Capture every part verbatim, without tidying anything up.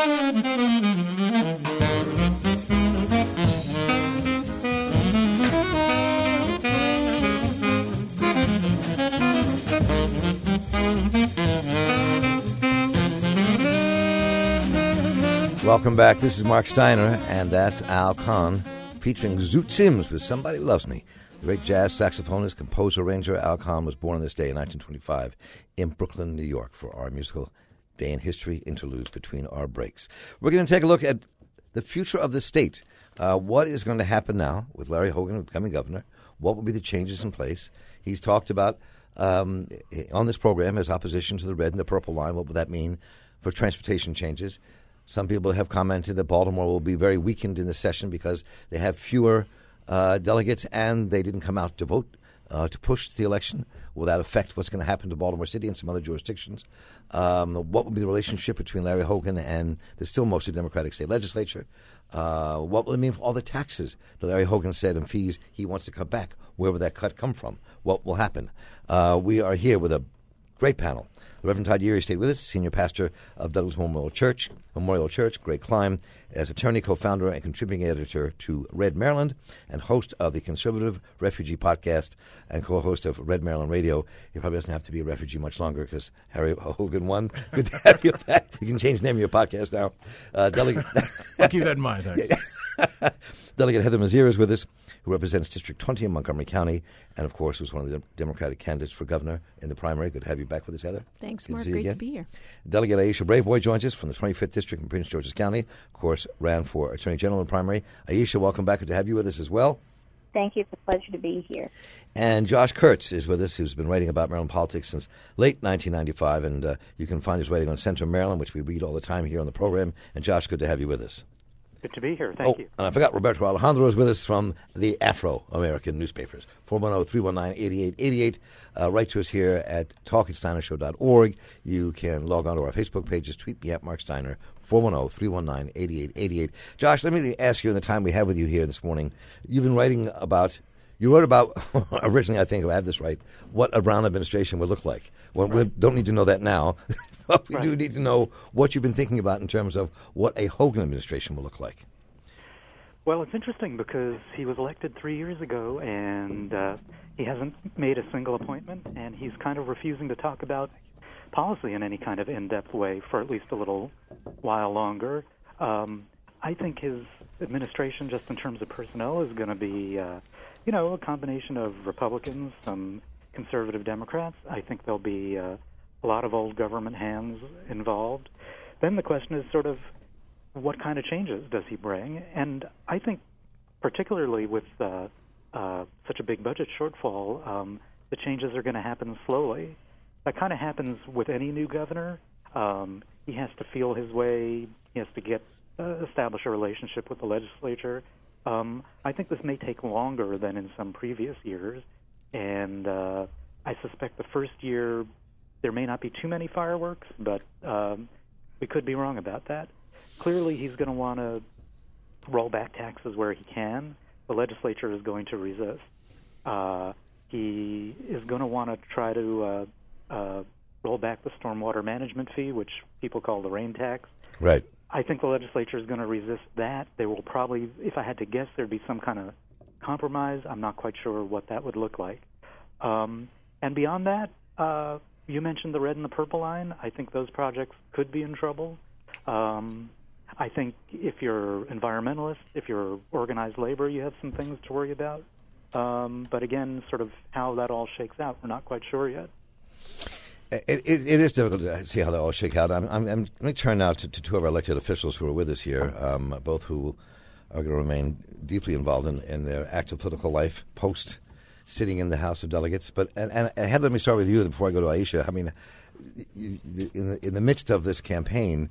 Welcome back. This is Mark Steiner, and that's Al Kahn, featuring Zoot Sims with Somebody Loves Me. The great jazz saxophonist, composer, arranger Al Kahn was born on this day in nineteen twenty-five in Brooklyn, New York, for our musical Day in History interludes between our breaks. We're going to take a look at the future of the state. Uh, what is going to happen now with Larry Hogan becoming governor? What will be the changes in place? He's talked about um, on this program his opposition to the red and the purple line. What will that mean for transportation changes? Some people have commented that Baltimore will be very weakened in this session because they have fewer uh, delegates and they didn't come out to vote uh, to push the election. Will that affect what's going to happen to Baltimore City and some other jurisdictions? Um, what will be the relationship between Larry Hogan and the still mostly Democratic state legislature? Uh, what will it mean for all the taxes that Larry Hogan said and fees he wants to cut back? Where will that cut come from? What will happen? Uh, we are here with a great panel. The Reverend Todd Yeary stayed with us, senior pastor of Douglas Memorial Church, Memorial Church, Greg Klein, as attorney, co-founder, and contributing editor to Red Maryland, and host of the Conservative Refugee Podcast, and co-host of Red Maryland Radio. He probably doesn't have to be a refugee much longer because Harry Hogan won. Good to have you back. You can change the name of your podcast now. Uh, Delegate, I'll keep that in mind. Thanks. Delegate Heather Mazier is with us, who represents District twenty in Montgomery County, and, of course, was one of the Democratic candidates for governor in the primary. Good to have you back with us, Heather. Thanks, Good Mark. to Great again. to be here. Delegate Aisha Braveboy joins us from the twenty-fifth District in Prince George's County. Of course, ran for Attorney General in the primary. Aisha, welcome back. Good to have you with us as well. Thank you. It's a pleasure to be here. And Josh Kurtz is with us, who's been writing about Maryland politics since late nineteen ninety-five, and uh, you can find his writing on Central Maryland, which we read all the time here on the program. And Josh, good to have you with us. Good to be here. Thank oh, you. And I forgot Roberto Alejandro is with us from the Afro-American newspapers. four one zero, three one nine, eight eight eight eight. Uh, write to us here at talk at steiner show dot org. You can log on to our Facebook pages. Tweet me at Mark Steiner, four one zero, three one nine, eight eight eight eight. Josh, let me ask you in the time we have with you here this morning, you've been writing about, you wrote about, originally I think, if I have this right, what a Brown administration would look like. Well, right. We don't need to know that now. But we right. do need to know what you've been thinking about in terms of what a Hogan administration will look like. Well, it's interesting because he was elected three years ago, and uh, he hasn't made a single appointment, and he's kind of refusing to talk about policy in any kind of in-depth way for at least a little while longer. Um, I think his administration, just in terms of personnel, is going to be, uh, you know, a combination of Republicans, some conservative Democrats. I think there'll be uh, a lot of old government hands involved. Then the question is sort of what kind of changes does he bring? And I think particularly with uh, uh, such a big budget shortfall, um, the changes are going to happen slowly. That kind of happens with any new governor. Um, he has to feel his way. He has to get uh, establish a relationship with the legislature. Um, I think this may take longer than in some previous years. And uh, I suspect the first year there may not be too many fireworks, but um, we could be wrong about that. Clearly, he's going to want to roll back taxes where he can. The legislature is going to resist. Uh, he is going to want to try to uh, uh, roll back the stormwater management fee, which people call the rain tax. Right. I think the legislature is going to resist that. They will probably, if I had to guess, there'd be some kind of compromise. I'm not quite sure what that would look like. Um, and beyond that, uh, you mentioned the red and the purple line. I think those projects could be in trouble. Um, I think if you're environmentalist, if you're organized labor, you have some things to worry about. Um, but again, sort of how that all shakes out, we're not quite sure yet. It, it, it is difficult to see how they all shake out. I'm, I'm, I'm, let me turn now to, to two of our elected officials who are with us here, um, both who are going to remain deeply involved in, in their active political life post sitting in the House of Delegates. But and, and, and Heather, let me start with you before I go to Aisha. I mean, you, in the in the midst of this campaign,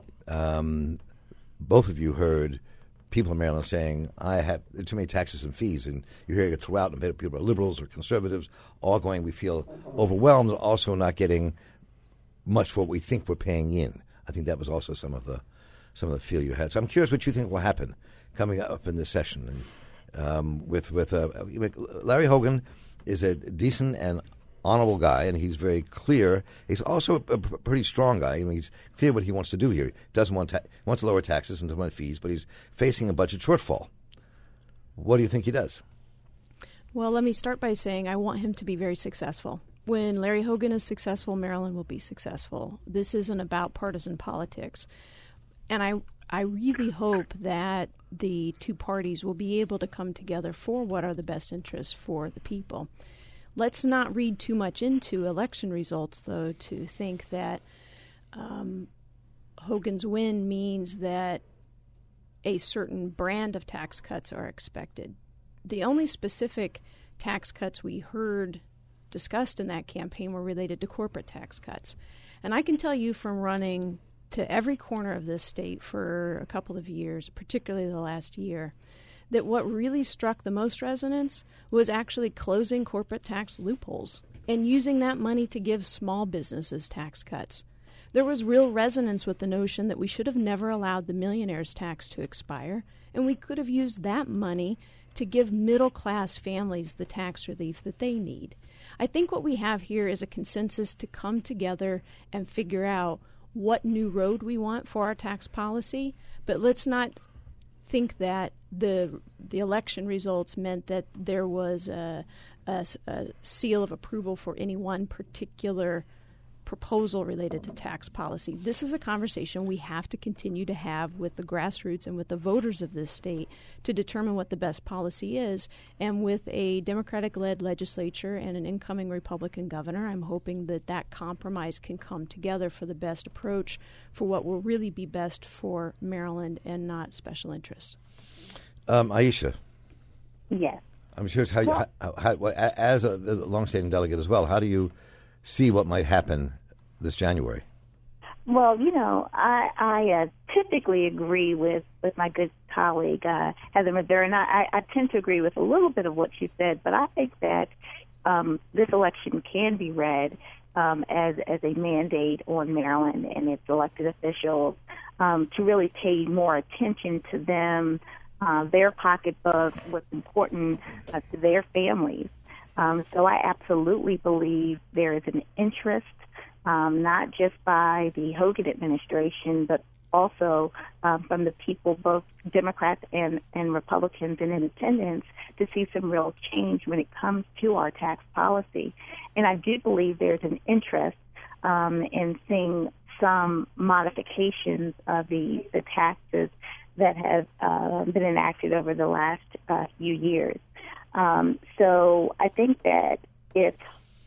um, both of you heard people in Maryland saying, I have too many taxes and fees. And you hear it throughout, and people are liberals or conservatives, all going, we feel overwhelmed, and also not getting much for what we think we're paying in. I think that was also some of the some of the feel you had. So I'm curious what you think will happen coming up in this session. And um, with with uh, Larry Hogan is a decent and honorable guy, and he's very clear. He's also a, a pretty strong guy. I mean, he's clear what he wants to do here. He doesn't want ta- wants to lower taxes and to want fees, but he's facing a budget shortfall. What do you think he does? Well, let me start by saying I want him to be very successful. When Larry Hogan is successful, Maryland will be successful. This isn't about partisan politics. And I I really hope that the two parties will be able to come together for what are the best interests for the people. Let's not read too much into election results, though, to think that um, Hogan's win means that a certain brand of tax cuts are expected. The only specific tax cuts we heard discussed in that campaign were related to corporate tax cuts. And I can tell you from running to every corner of this state for a couple of years, particularly the last year, that what really struck the most resonance was actually closing corporate tax loopholes and using that money to give small businesses tax cuts. There was real resonance with the notion that we should have never allowed the millionaire's tax to expire, and we could have used that money to give middle-class families the tax relief that they need. I think what we have here is a consensus to come together and figure out what new road we want for our tax policy, but let's not think that the the election results meant that there was a, a, a seal of approval for any one particular proposal related to tax policy. This is a conversation we have to continue to have with the grassroots and with the voters of this state to determine what the best policy is. And with a Democratic-led legislature and an incoming Republican governor, I'm hoping that that compromise can come together for the best approach for what will really be best for Maryland and not special interests. Um, Aisha. Yes. I'm curious how, you, Well- how, how, how as a, a longstanding delegate as well, how do you see what might happen this January? Well, you know, I, I uh, typically agree with, with my good colleague, uh, Heather Madura, and I, I tend to agree with a little bit of what she said, but I think that um, this election can be read um, as, as a mandate on Maryland and its elected officials um, to really pay more attention to them, uh, their pocketbooks, what's important uh, to their families. Um, so I absolutely believe there is an interest, um, not just by the Hogan administration, but also um, from the people, both Democrats and, and Republicans and independents, to see some real change when it comes to our tax policy. And I do believe there's an interest um, in seeing some modifications of the, the taxes that have uh, been enacted over the last uh, few years. Um, so I think that if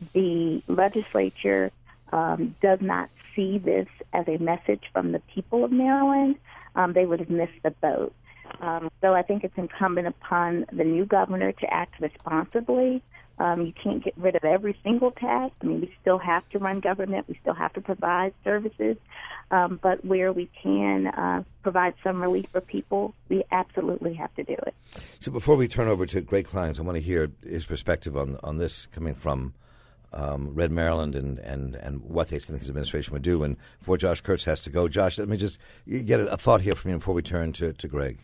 the legislature um, does not see this as a message from the people of Maryland, um, they would have missed the boat. Um, so I think it's incumbent upon the new governor to act responsibly. Um, you can't get rid of every single tax. I mean, we still have to run government. We still have to provide services. Um, but where we can uh, provide some relief for people, we absolutely have to do it. So before we turn over to Greg Kleins, I want to hear his perspective on on this coming from um, Red Maryland and, and, and what they think his administration would do. And before Josh Kurtz has to go, Josh, let me just get a, a thought here from you before we turn to, to Greg.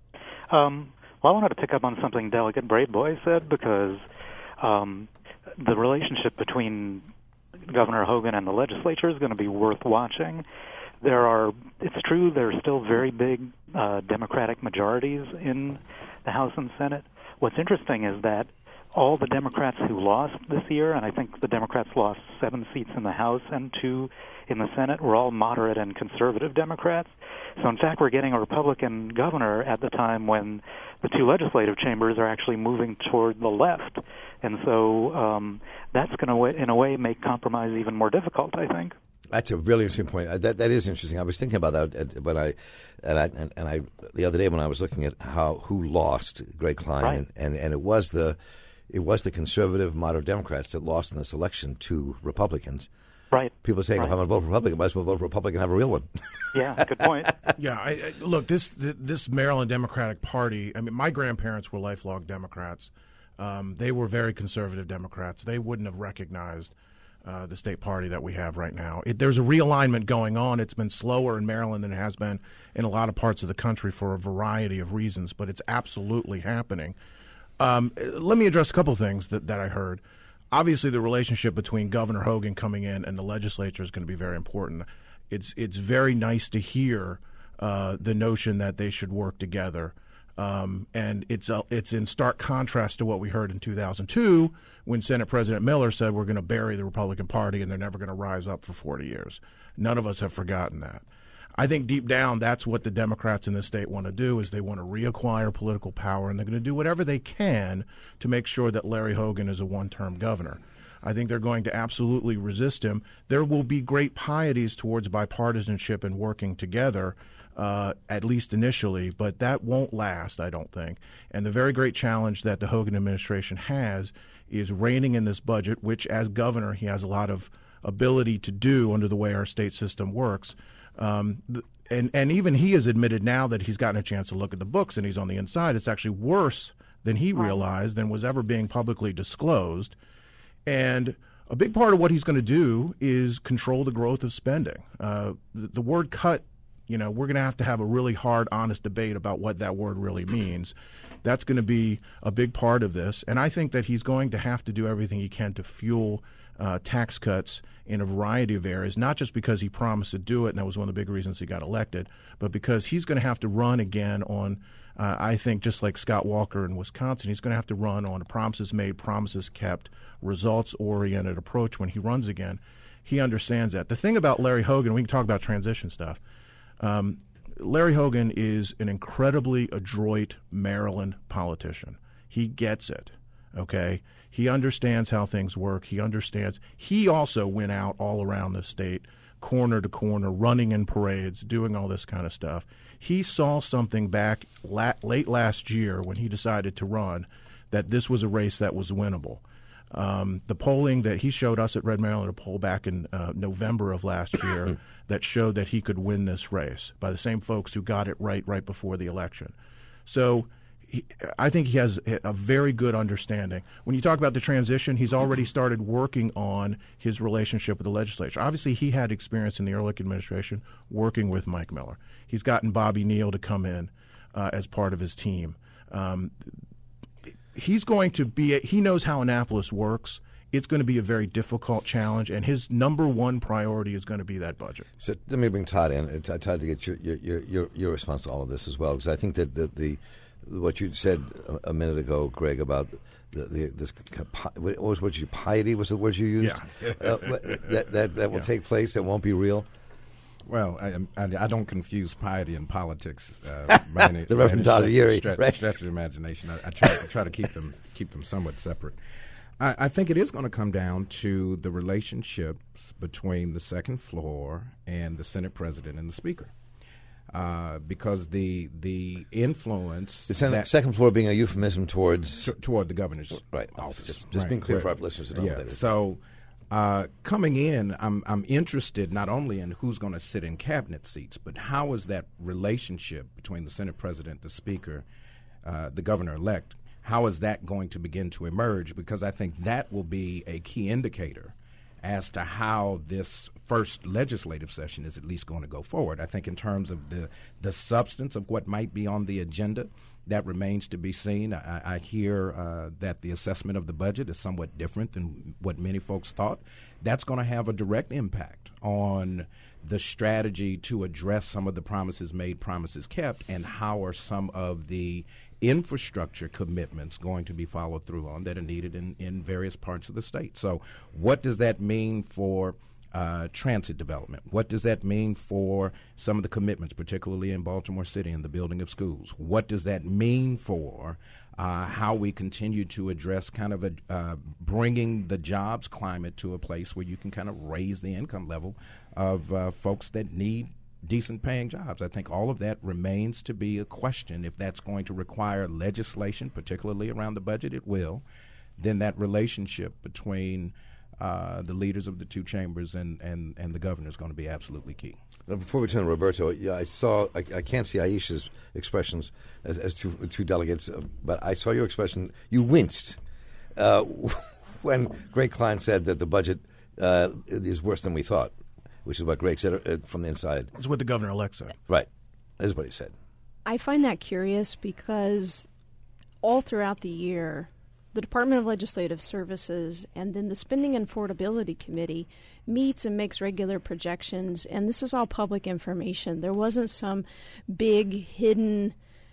Um, well, I wanted to pick up on something Delegate Bradeboy said, because um, the relationship between Governor Hogan and the legislature is going to be worth watching. There are, it's true, there are still very big uh, Democratic majorities in the House and Senate. What's interesting is that all the Democrats who lost this year, and I think the Democrats lost seven seats in the House and two in the Senate, were all moderate and conservative Democrats. So, in fact, we're getting a Republican governor at the time when the two legislative chambers are actually moving toward the left. And so um, that's going to, in a way, make compromise even more difficult, I think. That's a really interesting point. Uh, That that is interesting. I was thinking about that when I and I and, and I the other day when I was looking at how who lost Greg Klein, Right. and, and, and it was the it was the conservative moderate Democrats that lost in this election to Republicans. Right. People are saying, right. if I'm going to vote for Republican, I might as well vote for Republican and have a real one. Yeah, good point. Yeah, I, I, look, this th- this Maryland Democratic Party, I mean, my grandparents were lifelong Democrats. Um, they were very conservative Democrats. They wouldn't have recognized uh, the state party that we have right now. It, there's a realignment going on. It's been slower in Maryland than it has been in a lot of parts of the country for a variety of reasons, but it's absolutely happening. Um, let me address a couple of things that, that I heard. obviously the relationship between Governor Hogan coming in and the legislature is going to be very important. It's it's very nice to hear uh, the notion that they should work together. Um, and it's uh, it's in stark contrast to what we heard in two thousand two when Senate President Miller said we're going to bury the Republican Party and they're never going to rise up for forty years. None of us have forgotten that. I think deep down that's what the Democrats in this state want to do is they want to reacquire political power, and they're going to do whatever they can to make sure that Larry Hogan is a one-term governor. I think they're going to absolutely resist him. There will be great pieties towards bipartisanship and working together, uh, at least initially, but that won't last, I don't think. And the very great challenge that the Hogan administration has is reining in this budget, which as governor he has a lot of ability to do under the way our state system works. Um, and, and even he has admitted now that he's gotten a chance to look at the books and he's on the inside. It's actually worse than he realized than was ever being publicly disclosed. And a big part of what he's going to do is control the growth of spending. Uh, the, the word cut, you know, we're going to have to have a really hard, honest debate about what that word really means. That's going to be a big part of this. And I think that he's going to have to do everything he can to fuel uh, tax cuts in a variety of areas, not just because he promised to do it, and that was one of the big reasons he got elected, but because he's going to have to run again on, uh, I think, just like Scott Walker in Wisconsin, he's going to have to run on a promises made, promises kept, results-oriented approach when he runs again. He understands that. The thing about Larry Hogan, we can talk about transition stuff, um, Larry Hogan is an incredibly adroit Maryland politician. He gets it, okay? He understands how things work. He understands. He also went out all around the state, corner to corner, running in parades, doing all this kind of stuff. He saw something back la- late last year when he decided to run, that this was a race that was winnable. Um, the polling that he showed us at Red Maryland, a poll back in uh, November of last year, that showed that he could win this race by the same folks who got it right right before the election. So he, I think he has a very good understanding. When you talk about the transition, he's already started working on his relationship with the legislature. Obviously, he had experience in the Ehrlich administration working with Mike Miller. He's gotten Bobby Neal to come in uh, as part of his team. Um, he's going to be – he knows how Annapolis works. It's going to be a very difficult challenge, and his number one priority is going to be that budget. So let me bring Todd in. Todd, to get your your, your your response to all of this as well, because I think that the, the what you said a, a minute ago, Greg, about the, the this what was what you piety was the word you used? Yeah, uh, that that that will yeah. take place. That won't be real. Well, I, I, I don't confuse piety and politics. Uh, by any, the Reverend Todd Uribe, stretch, right? stretch of imagination. I, I try I try to keep them keep them somewhat separate. I, I think it is going to come down to the relationships between the second floor and the Senate President and the Speaker, uh, because the the influence the Senate, that, second floor being a euphemism towards t- toward the governor's right office. Just, just right. being clear Where, for our listeners. Who don't yeah. know what that is. So. Uh, coming in, I'm I'm interested not only in who's going to sit in cabinet seats, but how is that relationship between the Senate President, the Speaker, uh, the Governor-elect, how is that going to begin to emerge? Because I think that will be a key indicator as to how this first legislative session is at least going to go forward. I think in terms of the, the substance of what might be on the agenda, that remains to be seen. I, I hear uh, that the assessment of the budget is somewhat different than what many folks thought. That's going to have a direct impact on the strategy to address some of the promises made, promises kept, and how are some of the infrastructure commitments going to be followed through on that are needed in, in various parts of the state. So what does that mean for Uh, transit development? What does that mean for some of the commitments, particularly in Baltimore City and the building of schools? What does that mean for uh, how we continue to address kind of a, uh, bringing the jobs climate to a place where you can kind of raise the income level of uh, folks that need decent paying jobs? I think all of that remains to be a question. If that's going to require legislation, particularly around the budget, it will. Then that relationship between Uh, the leaders of the two chambers and, and, and the governor is going to be absolutely key. Now, before we turn to Roberto, yeah, I saw I, I can't see Aisha's expressions as, as two, two delegates, uh, but I saw your expression. You winced uh, when Greg Klein said that the budget uh, is worse than we thought, which is what Greg said uh, from the inside. It's what the governor-elect said. Right. That is what he said. I find that curious because all throughout the year, the Department of Legislative Services and then the Spending and Affordability Committee meets and makes regular projections, and this is all public information. There wasn't some big hidden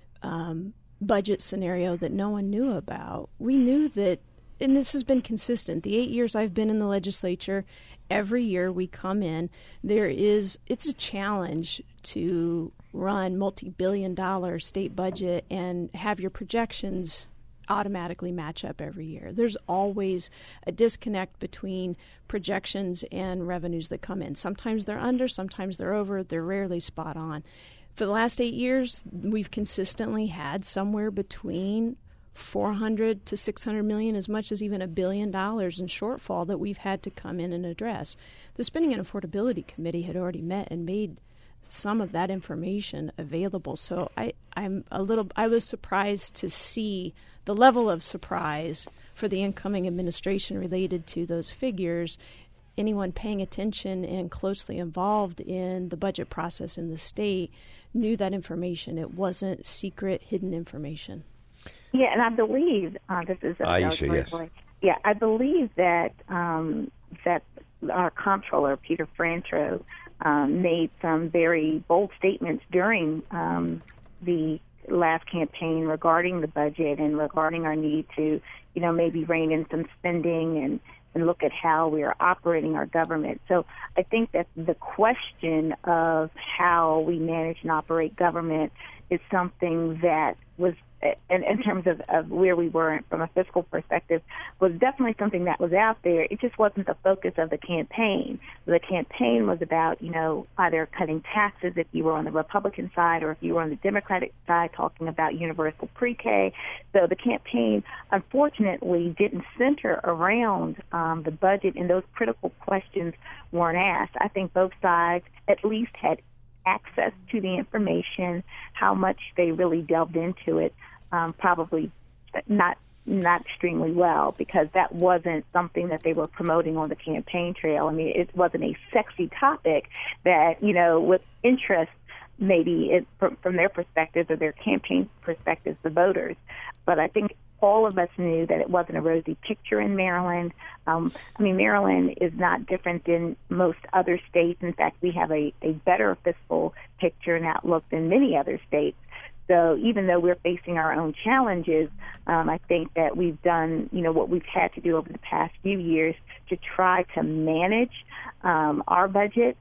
um, budget scenario that no one knew about. We knew that, and this has been consistent. The eight years I've been in the legislature, every year we come in, there is, it's a challenge to run multi-billion dollar state budget and have your projections automatically match up every year. There's always a disconnect between projections and revenues that come in. Sometimes they're under, sometimes they're over, they're rarely spot on. For the last eight years, we've consistently had somewhere between four hundred to six hundred million, as much as even a billion dollars in shortfall that we've had to come in and address. The Spending and Affordability Committee had already met and made some of that information available. So I, I'm a little, I was surprised to see the level of surprise for the incoming administration related to those figures. Anyone paying attention and closely involved in the budget process in the state knew that information. It wasn't secret, hidden information. Yeah, and I believe uh, this is Aisha, yes. Yeah, I believe that um, that our comptroller Peter Frantro um, made some very bold statements during um, the last campaign regarding the budget and regarding our need to, you know, maybe rein in some spending and, and look at how we are operating our government. So I think that the question of how we manage and operate government is something that was, in, in terms of, of where we were from a fiscal perspective, was definitely something that was out there. It just wasn't the focus of the campaign. The campaign was about, you know, either cutting taxes if you were on the Republican side or if you were on the Democratic side talking about universal pre-K. So the campaign, unfortunately, didn't center around um, the budget, and those critical questions weren't asked. I think both sides at least had access to the information. How much they really delved into it, um, probably not not extremely well, because that wasn't something that they were promoting on the campaign trail. I mean, it wasn't a sexy topic that, you know, with interest maybe it, from, from their perspective or their campaign perspectives, the voters. But I think all of us knew that it wasn't a rosy picture in Maryland. Um, I mean, Maryland is not different than most other states. In fact, we have a, a better fiscal picture and outlook than many other states. So even though we're facing our own challenges, um, I think that we've done, you know, what we've had to do over the past few years to try to manage um, our budget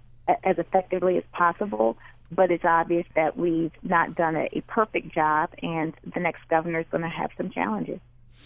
as effectively as possible. But it's obvious that we've not done a, a perfect job, and the next governor is going to have some challenges.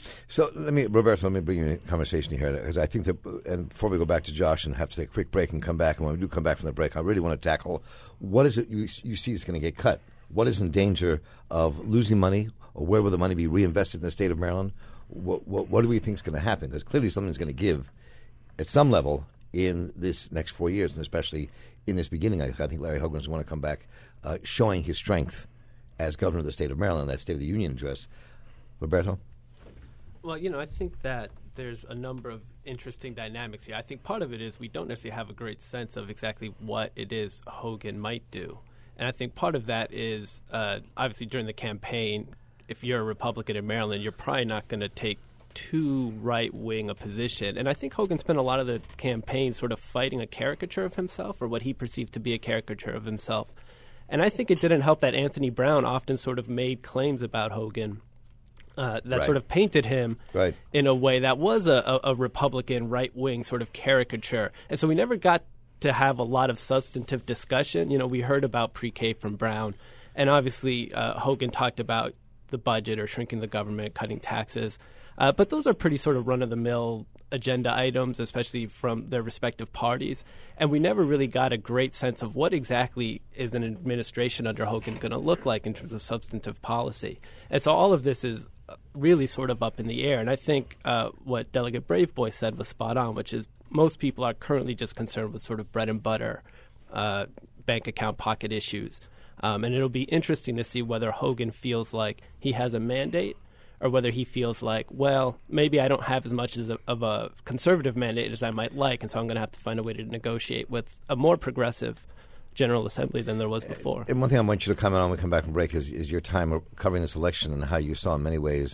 So let me, Roberto, let me bring you in a conversation here, because I think that, and before we go back to Josh and have to take a quick break and come back, and when we do come back from the break, I really want to tackle what is it you, you see is going to get cut? What is in danger of losing money, or where will the money be reinvested in the state of Maryland? What, what, what do we think is going to happen? Because clearly something's going to give at some level in this next four years, and especially in this beginning. I, I think Larry Hogan is going to come back uh, showing his strength as governor of the state of Maryland, that State of the Union address. Roberto? Well, you know, I think that there's a number of interesting dynamics here. I think part of it is we don't necessarily have a great sense of exactly what it is Hogan might do. And I think part of that is, uh, obviously, during the campaign, if you're a Republican in Maryland, you're probably not going to take too right-wing a position. And I think Hogan spent a lot of the campaign sort of fighting a caricature of himself, or what he perceived to be a caricature of himself. And I think it didn't help that Anthony Brown often sort of made claims about Hogan uh, that right. sort of painted him right. in a way that was a, a, a Republican right-wing sort of caricature. And so we never got to have a lot of substantive discussion. You know, we heard about pre-K from Brown, and obviously uh, Hogan talked about the budget or shrinking the government, cutting taxes. Uh, but those are pretty sort of run-of-the-mill agenda items, especially from their respective parties. And we never really got a great sense of what exactly is an administration under Hogan going to look like in terms of substantive policy. And so all of this is really sort of up in the air. And I think uh, what Delegate Braveboy said was spot on, which is most people are currently just concerned with sort of bread and butter, uh, bank account pocket issues. Um, and it'll be interesting to see whether Hogan feels like he has a mandate, or whether he feels like, well, maybe I don't have as much as a, of a conservative mandate as I might like, and so I'm going to have to find a way to negotiate with a more progressive General Assembly than there was before. And one thing I want you to comment on when we come back from break is, is your time covering this election and how you saw in many ways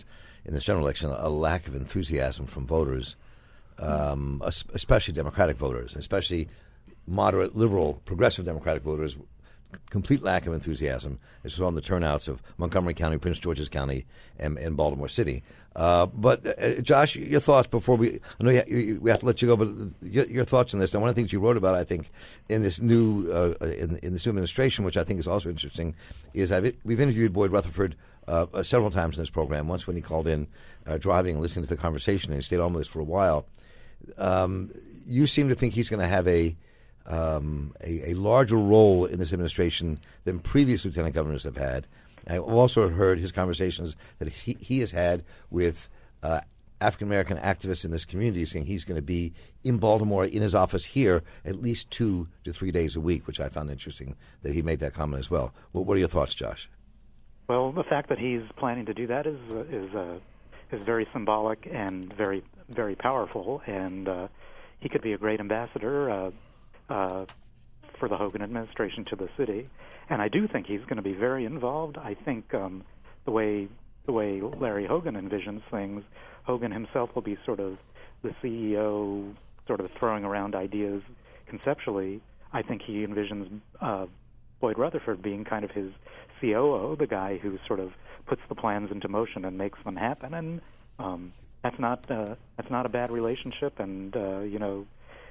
in this general election, a lack of enthusiasm from voters, um, especially Democratic voters, especially moderate, liberal, progressive Democratic voters. Complete lack of enthusiasm. This was on the turnouts of Montgomery County, Prince George's County, and, and Baltimore City. Uh, but uh, Josh, your thoughts before we? I know you, you, we have to let you go, but your, your thoughts on this. And one of the things you wrote about, I think, in this new uh, in, in this new administration, which I think is also interesting, is I've, we've interviewed Boyd Rutherford uh, several times in this program. Once when he called in, uh, driving and listening to the conversation, and he stayed on with us for a while. Um, you seem to think he's going to have a Um, a, a larger role in this administration than previous lieutenant governors have had. I've also heard his conversations that he, he has had with uh, African American activists in this community, saying he's going to be in Baltimore in his office here at least two to three days a week, which I found interesting that he made that comment as well. Well, what are your thoughts, Josh? Well, the fact that he's planning to do that is uh, is uh, is very symbolic and very very powerful, and uh, he could be a great ambassador Uh, Uh, for the Hogan administration to the city, and I do think he's going to be very involved. I think um, the way the way Larry Hogan envisions things, Hogan himself will be sort of the C E O, sort of throwing around ideas conceptually. I think he envisions uh, Boyd Rutherford being kind of his C O O, the guy who sort of puts the plans into motion and makes them happen. And um, that's not uh, that's not a bad relationship, and uh, you know.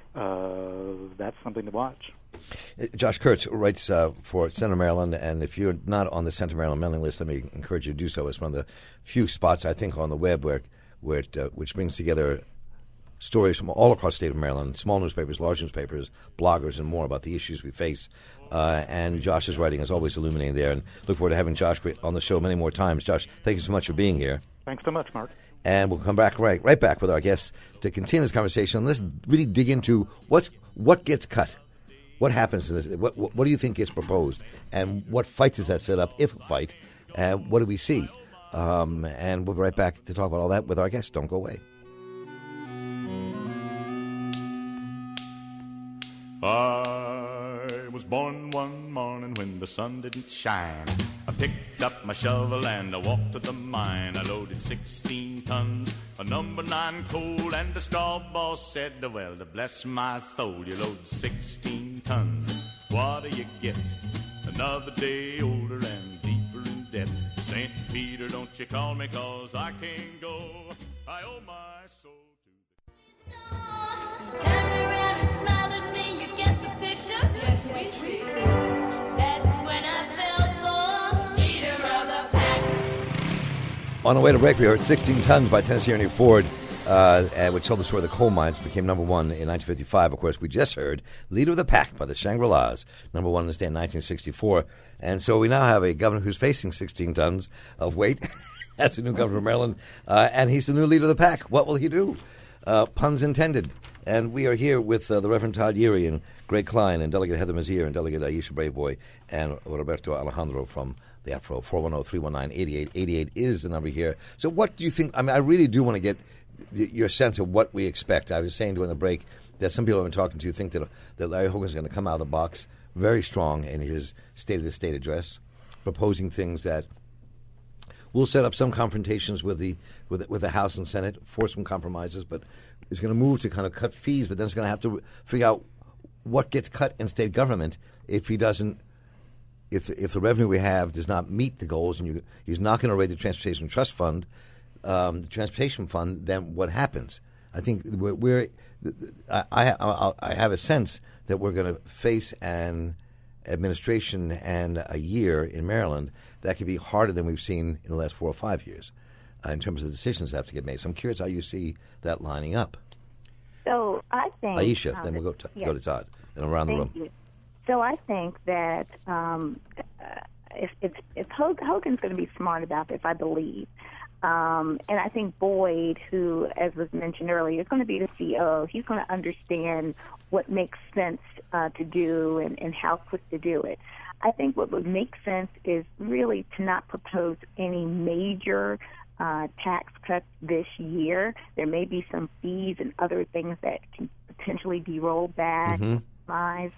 Uh, that's something to watch. Josh Kurtz writes uh, for Center Maryland, and if you're not on the Center Maryland mailing list, let me encourage you to do so. It's one of the few spots, I think, on the web where, where it, uh, which brings together stories from all across the state of Maryland, small newspapers, large newspapers, bloggers, and more about the issues we face. Uh, and Josh's writing is always illuminating there, and look forward to having Josh on the show many more times. Josh, thank you so much for being here. Thanks so much, Mark. And we'll come back right right back with our guests to continue this conversation. Let's really dig into what's what gets cut, what happens to this, what, what, what do you think gets proposed, and what fight does that set up, if a fight, and what do we see? Um, and we'll be right back to talk about all that with our guests. Don't go away. I was born one morning when the sun didn't shine. I picked up my shovel and I walked to the mine. I loaded sixteen tons of number nine coal, and the straw boss said, well, to bless my soul, you load sixteen tons. What do you get? Another day older and deeper in debt. Saint Peter, don't you call me, 'cause I can't go. I owe my soul to the... Turn around and smile at me, you get the picture? Yes, we see. That's when I fell for leader of the pack. On the way to break, we heard sixteen tons by Tennessee Ernie Ford, uh, and which told the story of the coal mines, became number one in nineteen fifty-five. Of course, we just heard Leader of the Pack by the Shangri-Las, number one in the state in nineteen sixty-four. And so we now have a governor who's facing sixteen tons of weight. That's the new governor of Maryland, uh, and he's the new leader of the pack. What will he do? Uh, puns intended. And we are here with uh, the Reverend Todd Yeary and Greg Klein and Delegate Heather Mazier and Delegate Aisha Braveboy and Roberto Alejandro from the APRO. four one zero, three one nine, eight eight eight eight is the number here. So what do you think? I mean, I really do want to get your sense of what we expect. I was saying during the break that some people I've been talking to think that, that Larry Hogan's going to come out of the box very strong in his State of the State address, proposing things that will set up some confrontations with the with, with the House and Senate, force some compromises, but is going to move to kind of cut fees, but then it's going to have to figure out what gets cut in state government if he doesn't, if if the revenue we have does not meet the goals, and you, he's not going to raise the Transportation Trust Fund, um, the Transportation Fund, then what happens? I think we're, we're I, I, I have a sense that we're going to face an administration and a year in Maryland that could be harder than we've seen in the last four or five years uh, in terms of the decisions that have to get made. So I'm curious how you see that lining up. So I think Aisha, um, then we'll go to, yes. go to Todd and around Thank the room. You. So I think that um, uh, if, if, if Hogan's going to be smart about this, I believe. Um, and I think Boyd, who, as was mentioned earlier, is going to be the C E O. He's going to understand what makes sense uh, to do and, and how quick to do it. I think what would make sense is really to not propose any major uh, tax cuts this year. There may be some fees and other things that can potentially be rolled back, Mm-hmm.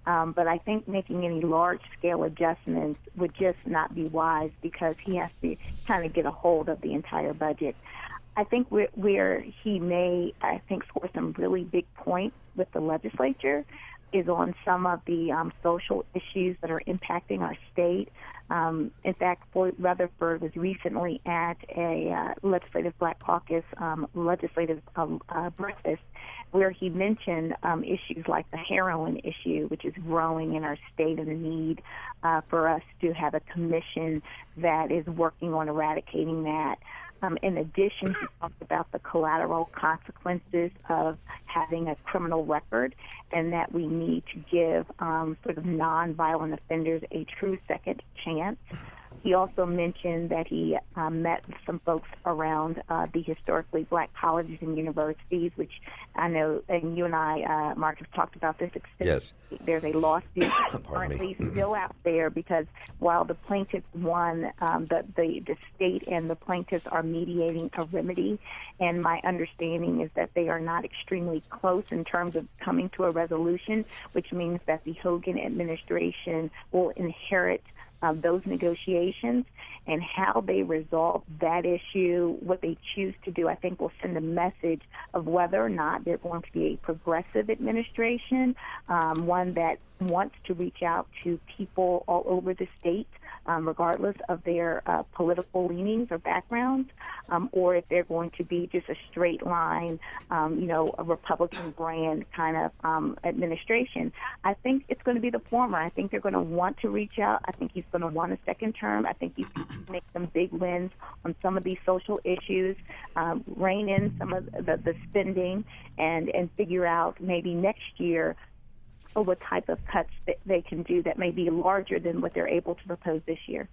Um, but I think making any large-scale adjustments would just not be wise because he has to kind of get a hold of the entire budget. I think where, where he may, I think, score some really big points with the legislature is on some of the um, social issues that are impacting our state. Um, in fact, Floyd Rutherford was recently at a uh, Legislative Black Caucus um, legislative um, uh, breakfast where he mentioned um, issues like the heroin issue, which is growing in our state, and the need uh, for us to have a commission that is working on eradicating that. Um, in addition, he talked about the collateral consequences of having a criminal record and that we need to give um, sort of nonviolent offenders a true second chance. He also mentioned that he um, met with some folks around uh, the historically black colleges and universities, which I know, and you and I, uh, Mark, have talked about this extensively. Yes. There's a lawsuit currently still out there because while the plaintiffs won, um, the, the, the state and the plaintiffs are mediating a remedy, and my understanding is that they are not extremely close in terms of coming to a resolution, which means that the Hogan administration will inherit Uh, those negotiations, and how they resolve that issue, what they choose to do, I think will send a message of whether or not they're going to be a progressive administration, um, one that wants to reach out to people all over the state, um, regardless of their uh, political leanings or backgrounds, um, or if they're going to be just a straight line, um, you know, a Republican brand kind of um, administration. I think it's going to be the former. I think they're going to want to reach out. I think he's going to want a second term. I think he's going to make some big wins on some of these social issues, um, rein in some of the, the spending, and, and figure out maybe next year or what type of cuts that they can do that may be larger than what they're able to propose this year.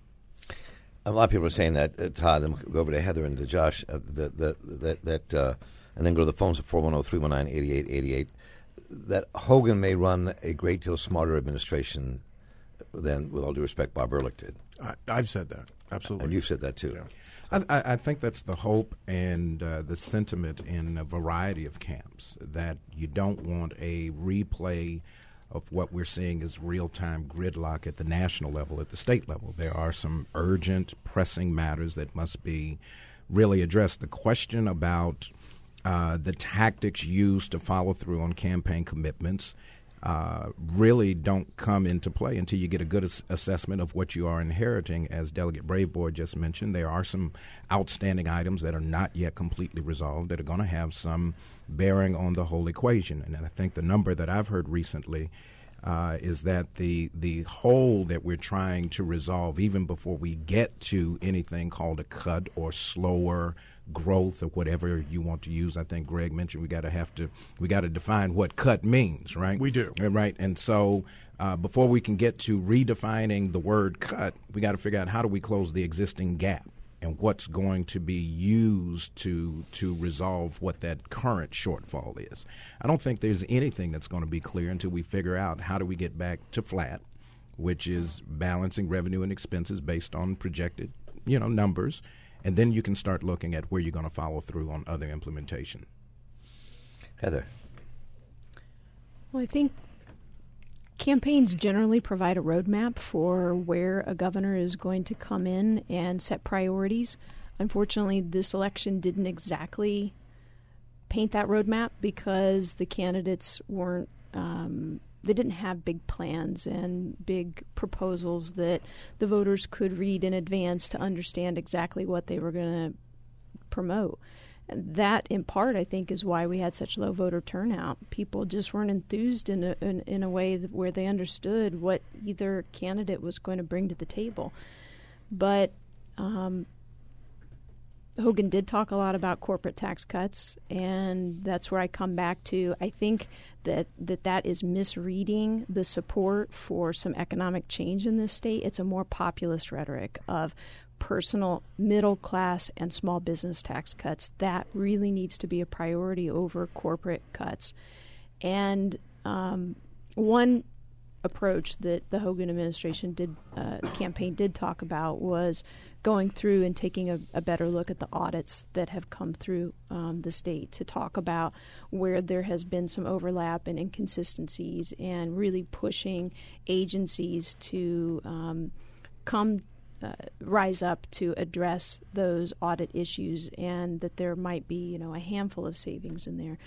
A lot of people are saying that, uh, Todd, and we'll go over to Heather and to Josh, uh, that, that, that, that uh, and then go to the phones at four one zero, three one nine, eight eight eight eight, that Hogan may run a great deal smarter administration than, with all due respect, Bob Ehrlich did. I, I've said that, absolutely. And you've said that, too. Yeah. I, I think that's the hope and uh, the sentiment in a variety of camps, that you don't want a replay of what we're seeing as real-time gridlock at the national level, at the state level. There are some urgent, pressing matters that must be really addressed. The question about uh, the tactics used to follow through on campaign commitments uh, really don't come into play until you get a good ass- assessment of what you are inheriting. As Delegate Braveboy just mentioned, there are some outstanding items that are not yet completely resolved that are going to have some bearing on the whole equation. And I think the number that I've heard recently uh, is that the the whole that we're trying to resolve, even before we get to anything called a cut or slower growth or whatever you want to use. I think Greg mentioned we got to have to we got to define what cut means, right? We do, right? And so uh, before we can get to redefining the word cut, we got to figure out how do we close the existing gap and what's going to be used to to resolve what that current shortfall is. I don't think there's anything that's going to be clear until we figure out how do we get back to flat, which is balancing revenue and expenses based on projected, you know, numbers. And then you can start looking at where you're going to follow through on other implementation. Heather. Well, I think campaigns generally provide a roadmap for where a governor is going to come in and set priorities. Unfortunately, this election didn't exactly paint that roadmap because the candidates weren't um, they didn't have big plans and big proposals that the voters could read in advance to understand exactly what they were going to promote. And that, in part, I think, is why we had such low voter turnout. People just weren't enthused in a, in, in a way that, where they understood what either candidate was going to bring to the table. But um, Hogan did talk a lot about corporate tax cuts, and that's where I come back to. I think that that, that is misreading the support for some economic change in this state. It's a more populist rhetoric of personal, middle class, and small business tax cuts. That really needs to be a priority over corporate cuts. And um, one approach that the Hogan administration did, uh, campaign did talk about was going through and taking a, a better look at the audits that have come through um, the state to talk about where there has been some overlap and inconsistencies, and really pushing agencies to um, come uh, rise up to address those audit issues, and that there might be, you know, a handful of savings in there.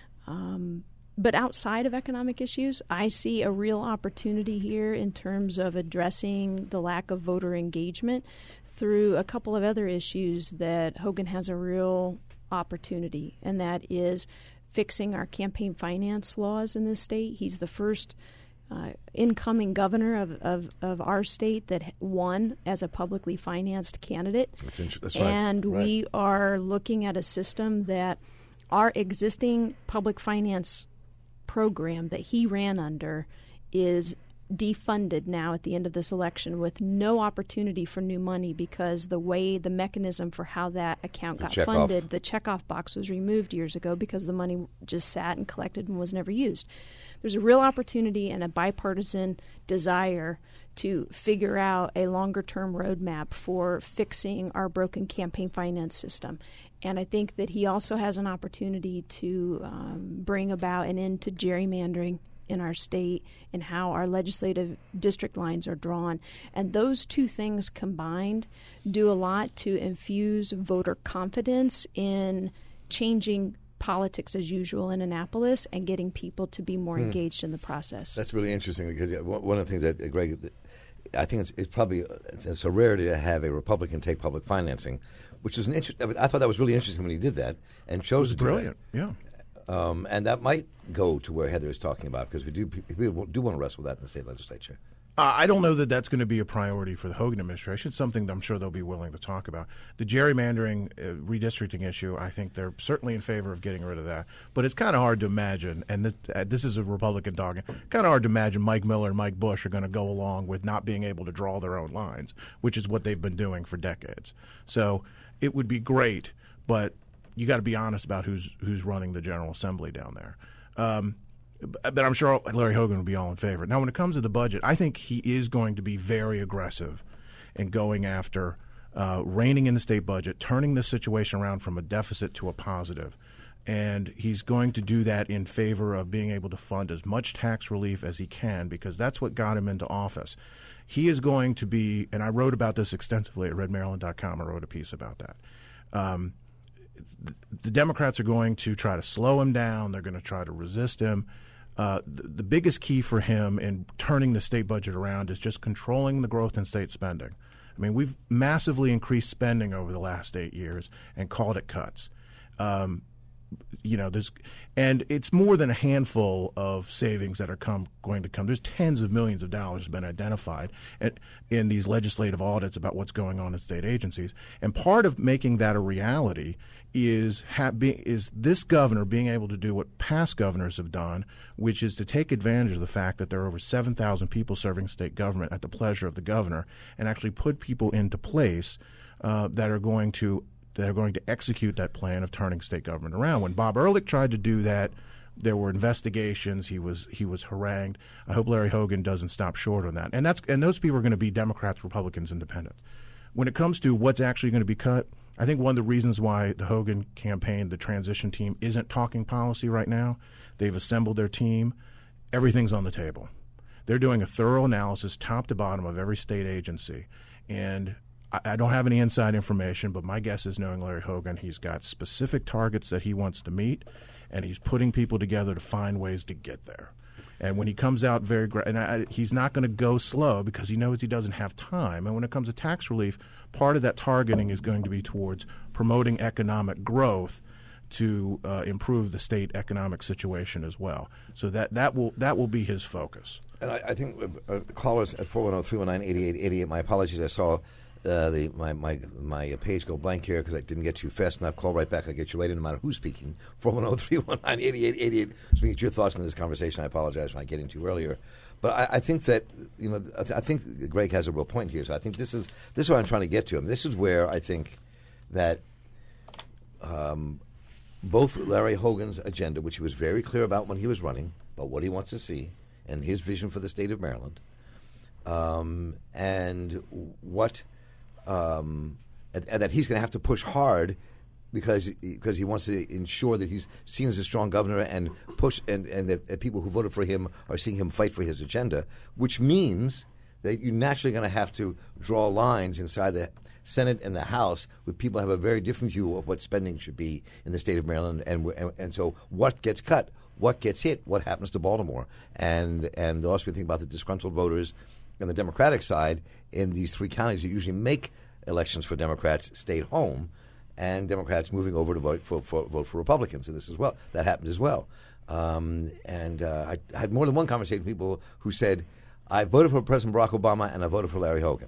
Um, But outside of economic issues, I see a real opportunity here in terms of addressing the lack of voter engagement through a couple of other issues that Hogan has a real opportunity, and that is fixing our campaign finance laws in this state. He's the first uh, incoming governor of, of, of our state that won as a publicly financed candidate. That's, int- that's right. And right. we are looking at a system that our existing public finance program that he ran under is defunded now at the end of this election, with no opportunity for new money, because the way the mechanism for how that account The got check funded, off. the checkoff box was removed years ago because the money just sat and collected and was never used. There's a real opportunity and a bipartisan desire to figure out a longer-term roadmap for fixing our broken campaign finance system. And I think that he also has an opportunity to um, bring about an end to gerrymandering in our state and how our legislative district lines are drawn. And those two things combined do a lot to infuse voter confidence in changing politics as usual in Annapolis and getting people to be more Hmm. engaged in the process. That's really interesting, because yeah, one one of the things that, uh, Greg, that I think it's, it's probably it's, it's a rarity to have a Republican take public financing, which is an interest. I, mean, I thought that was really interesting when he did that and chose to do Brilliant, that. yeah. Um, and that might go to where Heather is talking about, because we do we do want to wrestle with that in the state legislature. Uh, I don't know that that's going to be a priority for the Hogan administration. It's something that I'm sure they'll be willing to talk about. The gerrymandering, uh, redistricting issue, I think they're certainly in favor of getting rid of that. But it's kind of hard to imagine, and this, uh, this is a Republican dog, kind of hard to imagine Mike Miller and Mike Bush are going to go along with not being able to draw their own lines, which is what they've been doing for decades. So it would be great, but you got to be honest about who's who's running the General Assembly down there. Um, But I'm sure Larry Hogan will be all in favor. Now, when it comes to the budget, I think he is going to be very aggressive in going after uh, reining in the state budget, turning this situation around from a deficit to a positive. And he's going to do that in favor of being able to fund as much tax relief as he can, because that's what got him into office. He is going to be, and I wrote about this extensively at red maryland dot com. I wrote a piece about that. Um, the Democrats are going to try to slow him down. They're going to try to resist him. Uh, the, the biggest key for him in turning the state budget around is just controlling the growth in state spending. I mean, we've massively increased spending over the last eight years and called it cuts. Um, you know, there's, and it's more than a handful of savings that are come going to come. There's tens of millions of dollars been identified at, in these legislative audits about what's going on in state agencies. And part of making that a reality is ha- be, is this governor being able to do what past governors have done, which is to take advantage of the fact that there are over seven thousand people serving state government at the pleasure of the governor, and actually put people into place uh, that are going to that are going to execute that plan of turning state government around. When Bob Ehrlich tried to do that, there were investigations. He was he was harangued. I hope Larry Hogan doesn't stop short on that. And that's and those people are going to be Democrats, Republicans, Independents. When it comes to what's actually going to be cut, I think one of the reasons why the Hogan campaign, the transition team, isn't talking policy right now, they've assembled their team. Everything's on the table. They're doing a thorough analysis, top to bottom, of every state agency. And I, I don't have any inside information, but my guess is, knowing Larry Hogan, he's got specific targets that he wants to meet, and he's putting people together to find ways to get there. And when he comes out very gra- – and I, he's not going to go slow, because he knows he doesn't have time. And when it comes to tax relief, part of that targeting is going to be towards promoting economic growth to uh, improve the state economic situation as well. So that, that will that will be his focus. And I, I think uh, callers at four one zero, three one nine, eight eight eight eight, my apologies, I saw uh, the my, my my page go blank here because I didn't get you fast enough. Call right back. I get you right in no matter who's speaking. four one zero, three one nine, eight eight eight eight. Speaking to your thoughts on this conversation, I apologize for not getting to you earlier. But I, I think that, you know, I, th- I think Greg has a real point here. So I think this is this is what I'm trying to get to. I mean, this is where I think that um, both Larry Hogan's agenda, which he was very clear about when he was running, about what he wants to see, and his vision for the state of Maryland, um, and what um, and, and that he's going to have to push hard because because he wants to ensure that he's seen as a strong governor and push and, and that, that people who voted for him are seeing him fight for his agenda, which means that you're naturally going to have to draw lines inside the Senate and the House with people who have a very different view of what spending should be in the state of Maryland, and and, and so what gets cut, what gets hit, what happens to Baltimore, and and also we think about the disgruntled voters on the Democratic side in these three counties that usually make elections for Democrats stayed home, and Democrats moving over to vote for, for vote for Republicans, and this as well that happened as well. Um, and uh, I, I had more than one conversation with people who said, "I voted for President Barack Obama and I voted for Larry Hogan,"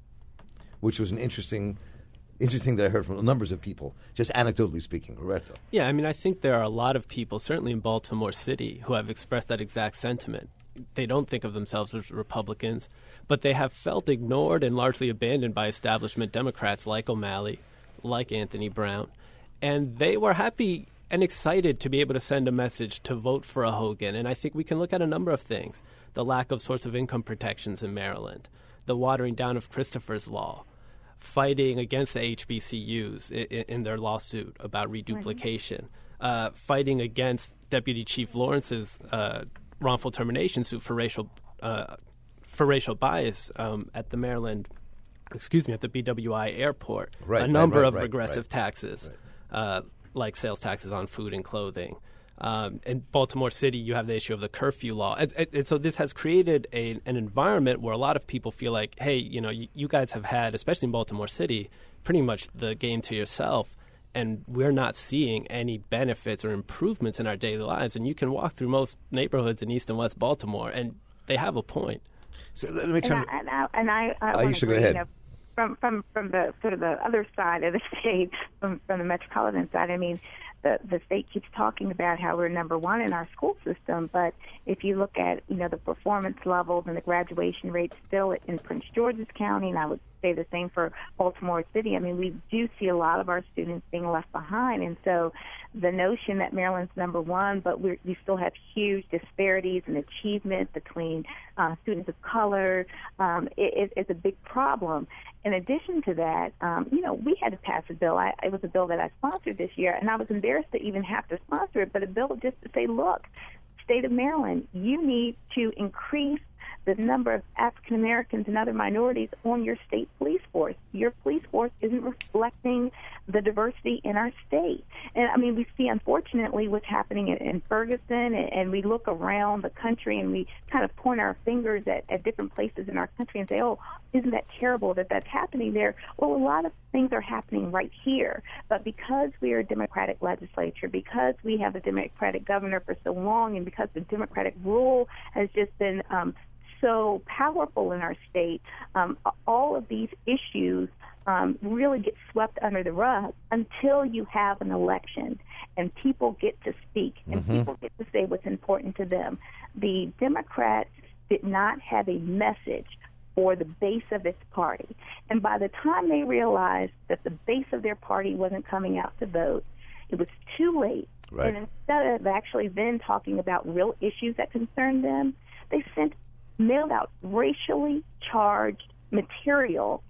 which was an interesting, interesting that I heard from numbers of people, just anecdotally speaking. Roberto. Yeah, I mean, I think there are a lot of people, certainly in Baltimore City, who have expressed that exact sentiment. They don't think of themselves as Republicans, but they have felt ignored and largely abandoned by establishment Democrats like O'Malley, like Anthony Brown, and they were happy and excited to be able to send a message to vote for a Hogan. And I think we can look at a number of things: the lack of source of income protections in Maryland, the watering down of Christopher's Law, fighting against the H B C Us in, in their lawsuit about reduplication, uh, fighting against Deputy Chief Lawrence's uh, wrongful termination suit for racial uh, for racial bias um, at the Maryland, excuse me, at the B W I airport. Right, a number right, right, of right, regressive right. taxes, Right. uh, like sales taxes on food and clothing. Um, in Baltimore City, you have the issue of the curfew law. And, and, and so this has created a, an environment where a lot of people feel like, hey, you know, you, you guys have had, especially in Baltimore City, pretty much the game to yourself, and we're not seeing any benefits or improvements in our daily lives. And you can walk through most neighborhoods in East and West Baltimore, and they have a point. So let me And try. I, and I, and I, I Oh, wanna you should go agree, ahead. you know, from from from the sort of the other side of the state, from from the metropolitan side. I mean, the the state keeps talking about how we're number one in our school system, but if you look at you know the performance levels and the graduation rates still in Prince George's County, and I would say the same for Baltimore City. I mean, we do see a lot of our students being left behind, and so the notion that Maryland's number one, but we're, we still have huge disparities in achievement between uh, students of color, um, it, it's a big problem. In addition to that, um, you know, we had to pass a bill. I, it was a bill that I sponsored this year, and I was embarrassed to even have to sponsor it, but a bill just to say, look, state of Maryland, you need to increase the number of African Americans and other minorities on your state police force. Your police force isn't reflecting the diversity in our state. And, I mean, we see, unfortunately, what's happening in, in Ferguson, and, and we look around the country and we kind of point our fingers at, at different places in our country and say, oh, isn't that terrible that that's happening there? Well, a lot of things are happening right here. But because we are a Democratic legislature, because we have a Democratic governor for so long, and because the Democratic rule has just been um, so powerful in our state, um, all of these issues um, really get swept under the rug until you have an election and people get to speak and Mm-hmm. people get to say what's important to them. The Democrats did not have a message for the base of its party. And by the time they realized that the base of their party wasn't coming out to vote, it was too late. Right. And instead of actually then talking about real issues that concerned them, they sent mailed out racially charged material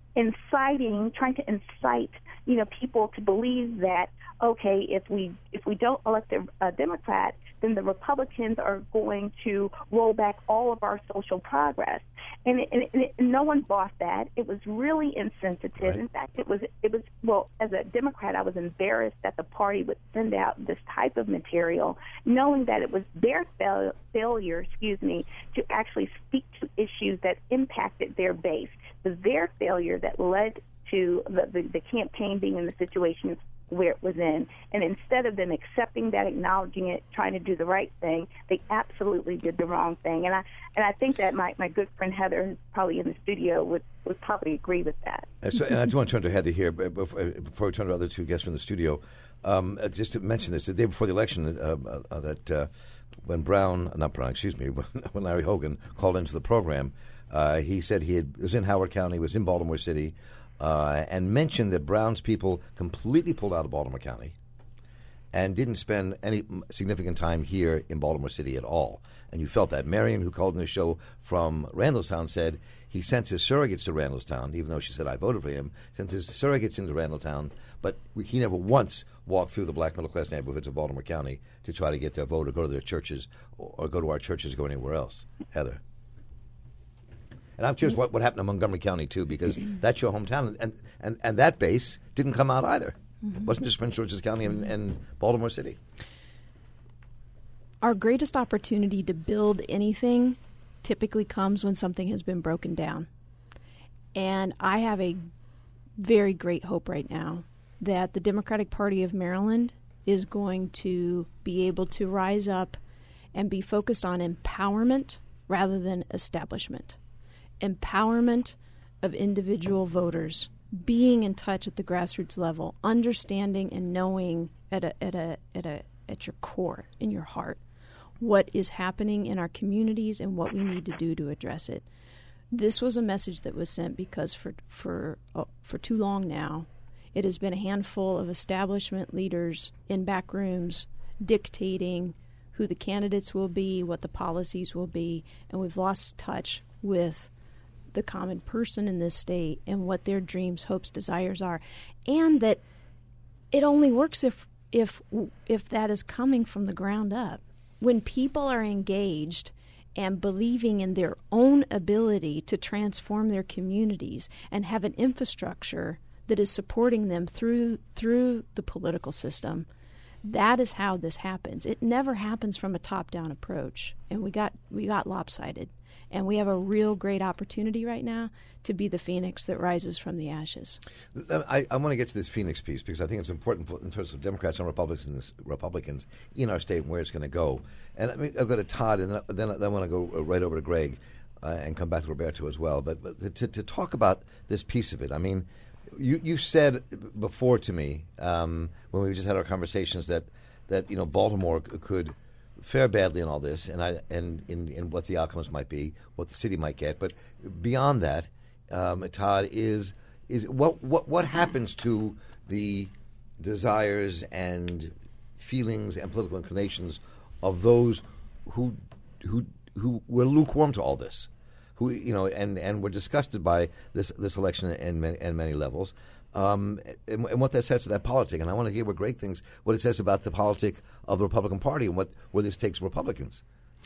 inciting, trying to incite, you know, people to believe that, okay, if we if we don't elect a, a Democrat, then the Republicans are going to roll back all of our social progress. And, it, and, it, and no one bought that. It was really insensitive. Right. In fact, it was it was well, as a Democrat, I was embarrassed that the party would send out this type of material, knowing that it was their fail, failure, excuse me, to actually speak to issues that impacted their base. It was their failure that led to the, the, the campaign being in the situation where it was in. And instead of them accepting that, acknowledging it, trying to do the right thing, they absolutely did the wrong thing. And I and I think that my, my good friend Heather, who's probably in the studio, would, would probably agree with that. And, so, and I do want to turn to Heather here but before, before we turn to other two guests from the studio. Um, uh, just to mention this, the day before the election, uh, uh, that uh, when Brown, not Brown, excuse me, when, when Larry Hogan called into the program, uh, he said he had, was in Howard County, was in Baltimore City, uh, and mentioned that Brown's people completely pulled out of Baltimore County and didn't spend any m- significant time here in Baltimore City at all. And you felt that. Marion, who called in the show from Randallstown, said he sent his surrogates to Randallstown, even though she said I voted for him, sent his surrogates into Randallstown, but he never once walked through the black middle-class neighborhoods of Baltimore County to try to get their vote or go to their churches or, or go to our churches or go anywhere else. Heather. And I'm curious what, what happened in Montgomery County, too, because that's your hometown, and, and, and that base didn't come out either. Mm-hmm. It wasn't just Prince George's County and, and Baltimore City. Our greatest opportunity to build anything typically comes when something has been broken down. And I have a very great hope right now that the Democratic Party of Maryland is going to be able to rise up and be focused on empowerment rather than establishment. Empowerment of individual voters, being in touch at the grassroots level, understanding and knowing at a at a at a at your core, in your heart, what is happening in our communities and what we need to do to address it. This was a message that was sent because for for uh, for too long now, it has been a handful of establishment leaders in back rooms dictating who the candidates will be, what the policies will be, and we've lost touch with the common person in this state and what their dreams, hopes, desires are, and that it only works if if if that is coming from the ground up. When people are engaged and believing in their own ability to transform their communities and have an infrastructure that is supporting them through through the political system, that is how this happens. It never happens from a top-down approach, and we got we got lopsided. And we have a real great opportunity right now to be the phoenix that rises from the ashes. I, I want to get to this phoenix piece because I think it's important for, in terms of Democrats and Republicans, Republicans in our state and where it's going to go. And I mean, I'll go to Todd, and then, then, then I want to go right over to Greg uh, and come back to Roberto as well. But, but to, to talk about this piece of it, I mean, you you said before to me um, when we just had our conversations that that you know Baltimore could fare badly in all this, and I and in, in what the outcomes might be, what the city might get. But beyond that, um, Todd, is is what what what happens to the desires and feelings and political inclinations of those who who who were lukewarm to all this, who you know, and, and were disgusted by this this election in many, in many levels. Um, and, and what that says to that politic. And I want to hear what Greg thinks, what it says about the politic of the Republican Party and what where this takes Republicans.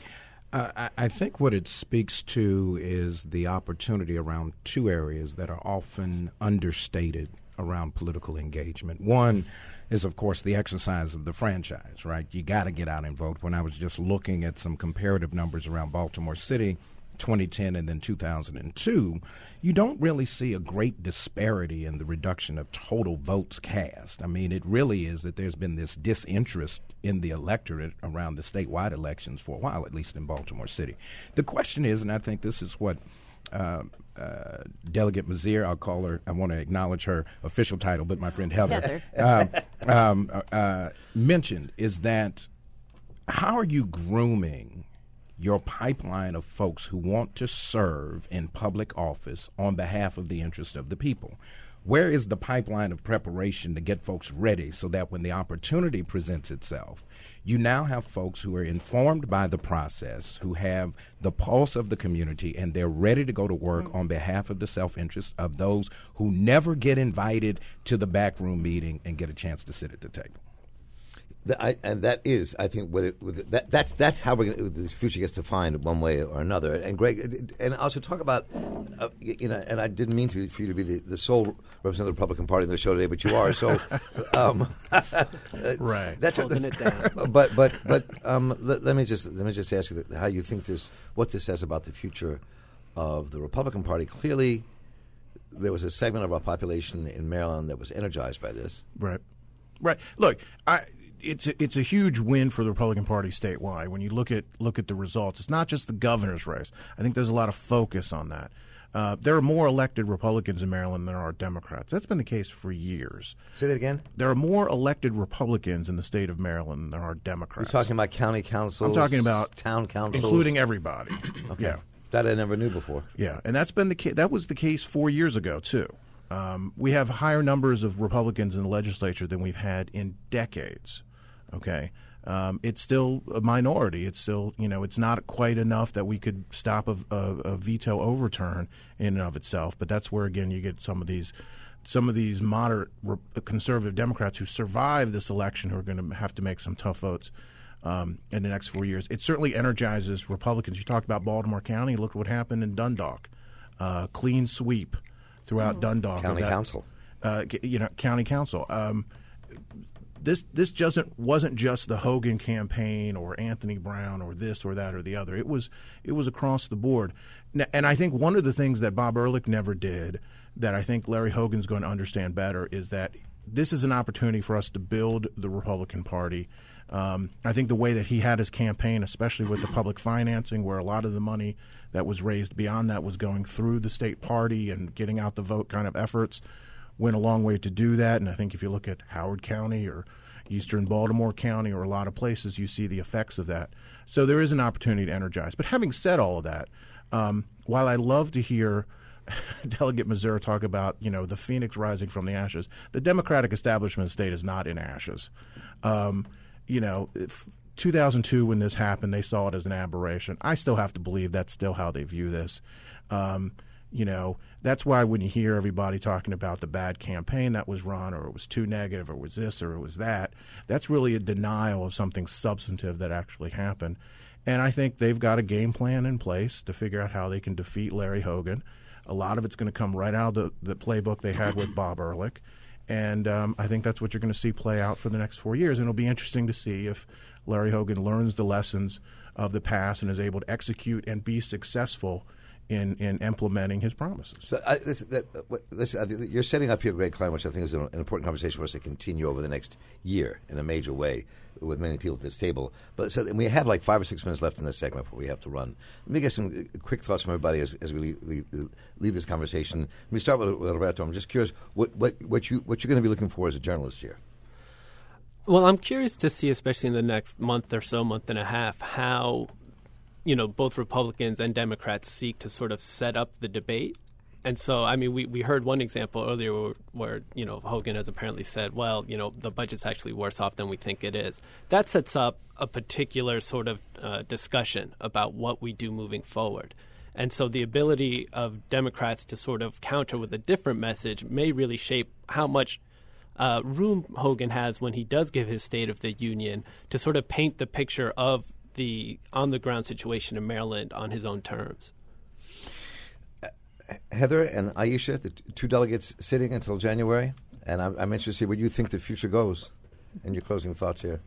Uh, I, I think what it speaks to is the opportunity around two areas that are often understated around political engagement. One is, of course, the exercise of the franchise, right? You got to get out and vote. When I was just looking at some comparative numbers around Baltimore City, twenty ten and then two thousand two, you don't really see a great disparity in the reduction of total votes cast. I mean, it really is that there's been this disinterest in the electorate around the statewide elections for a while, at least in Baltimore City. The question is, and I think this is what uh, uh, Delegate Mazier, I'll call her, I want to acknowledge her official title, but my friend Heather, Heather. uh, um, uh, mentioned, is that how are you grooming your pipeline of folks who want to serve in public office on behalf of the interest of the people? Where is the pipeline of preparation to get folks ready so that when the opportunity presents itself, you now have folks who are informed by the process, who have the pulse of the community, and they're ready to go to work on behalf of the self-interest of those who never get invited to the backroom meeting and get a chance to sit at the table? The, I, and that is, I think, with it, with it, that, that's that's how we're gonna, the future gets defined one way or another. And Greg, and also talk about, uh, you know, and I didn't mean to, for you to be the, the sole representative of the Republican Party in the show today, but you are. So, um, right, that's holding it down. But but but um, let, let me just let me just ask you how you think this, what this says about the future of the Republican Party. Clearly, there was a segment of our population in Maryland that was energized by this. Right, right. Look, I. It's a, it's a huge win for the Republican Party statewide. When you look at look at the results, it's not just the governor's race. I think there's a lot of focus on that. Uh, there are more elected Republicans in Maryland than there are Democrats. That's been the case for years. Say that again? There are more elected Republicans in the state of Maryland than there are Democrats. You're talking about county councils? I'm talking about town councils? Including everybody. Okay. Yeah. That I never knew before. Yeah, and that's been the ca- that was the case four years ago, too. Um, we have higher numbers of Republicans in the legislature than we've had in decades. Okay. Um, it's still a minority. It's still, you know, it's not quite enough that we could stop a, a, a veto overturn in and of itself. But that's where, again, you get some of these some of these moderate re- conservative Democrats who survive this election who are going to have to make some tough votes um, in the next four years. It certainly energizes Republicans. You talked about Baltimore County. Look what happened in Dundalk. Uh, clean sweep throughout mm-hmm. Dundalk. County that, Council. Uh, you know, County Council. Um, This this doesn't wasn't just the Hogan campaign or Anthony Brown or this or that or the other. It was it was across the board. And I think one of the things that Bob Ehrlich never did that I think Larry Hogan's going to understand better is that this is an opportunity for us to build the Republican Party. Um, I think the way that he had his campaign, especially with the public financing, where a lot of the money that was raised beyond that was going through the state party and getting out the vote kind of efforts, went a long way to do that. And I think if you look at Howard County or Eastern Baltimore County or a lot of places, you see the effects of that. So there is an opportunity to energize. But having said all of that, um, while I love to hear Delegate Mazur talk about, you know, the phoenix rising from the ashes, the Democratic establishment state is not in ashes. Um, you know, if two thousand two, when this happened, they saw it as an aberration. I still have to believe that's still how they view this. Um, You know, that's why when you hear everybody talking about the bad campaign that was run, or it was too negative, or it was this, or it was that, that's really a denial of something substantive that actually happened. And I think they've got a game plan in place to figure out how they can defeat Larry Hogan. A lot of it's going to come right out of the, the playbook they had with Bob Ehrlich. And um, I think that's what you're going to see play out for the next four years. And it'll be interesting to see if Larry Hogan learns the lessons of the past and is able to execute and be successful in, in implementing his promises. So I, this, that, this, I, you're setting up here, Greg Klein, which I think is an, an important conversation for us to continue over the next year in a major way with many people at this table. But so we have like five or six minutes left in this segment before we have to run. Let me get some quick thoughts from everybody as, as we leave, leave, leave this conversation. Let me start with, with Roberto. I'm just curious what, what, what, you, what you're going to be looking for as a journalist here. Well, I'm curious to see, especially in the next month or so, month and a half, how you know, both Republicans and Democrats seek to sort of set up the debate. And so, I mean, we, we heard one example earlier where, where, you know, Hogan has apparently said, well, you know, the budget's actually worse off than we think it is. That sets up a particular sort of uh, discussion about what we do moving forward. And so the ability of Democrats to sort of counter with a different message may really shape how much uh, room Hogan has when he does give his State of the Union to sort of paint the picture of the on-the-ground situation in Maryland on his own terms. Uh, Heather and Aisha, the t- two delegates sitting until January, and I'm, I'm interested to see where you think the future goes. And your closing thoughts here.